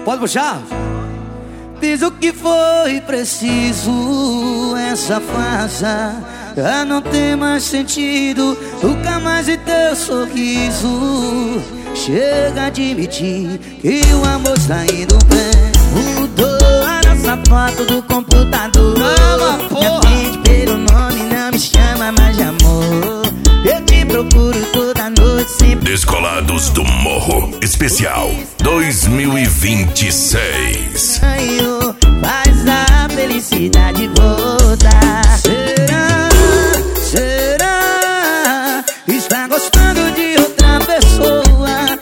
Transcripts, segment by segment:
Pode puxar? Fiz o que foi preciso, essa farsa já não tem mais sentido. Nunca mais vi teu sorriso. Chega a admitir que o amor está indo bem. Mudou a nossa foto do computador. Me atende pelo nome, não me chama mais de amor. Eu te procuro toda noite, sempre. Descolados do Morro Especial 2026. Faz a felicidade voltar. Será? Está gostando de outra pessoa?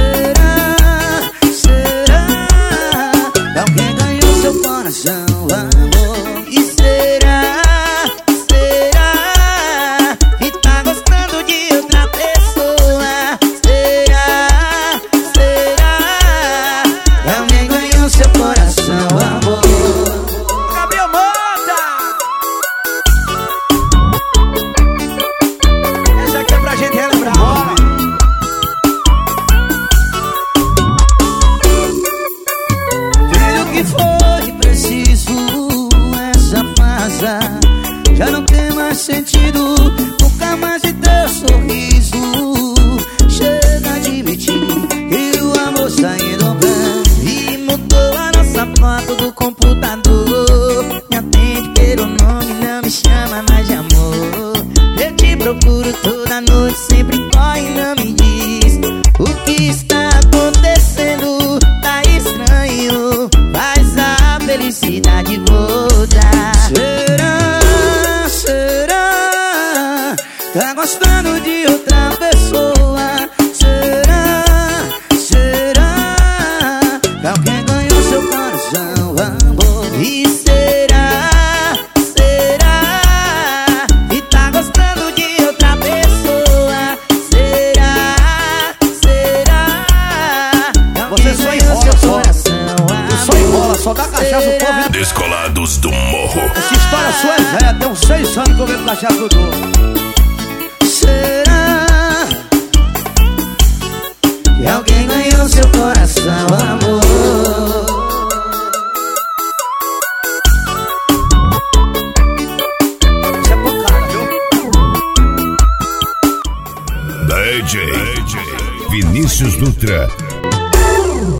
Será? Alguém ganhou seu coração, amor? E será? E tá gostando de outra pessoa? Será? Alguém ganhou seu coração, amor? Gabriel Mota! Essa aqui é pra gente relembrar. Bora! Fiz o que foi preciso, essa farsa já não tem mais sentido. Nunca mais vi teu sorriso. Chega a admitir que o amor está indo bem. E mudou a nossa foto do computador. Me atende pelo nome, não me chama mais de amor. Eu te procuro toda noite, sempre corre e não me diz o que está acontecendo. Tá estranho, faz a felicidade voltar. Será? Tá gostando de outra pessoa? Será? Alguém ganhou seu coração, amor? E será? E tá gostando de outra pessoa? Será? Você só enrola, só enrola, só dá cachaça o povo. Descolados do Morro. Essa história sua é velha, tem uns 6 anos que eu bebo cachaça do Dor. Será que alguém ganhou seu coração, amor? Isso é por cara, viu? DJ Vinícius Dutra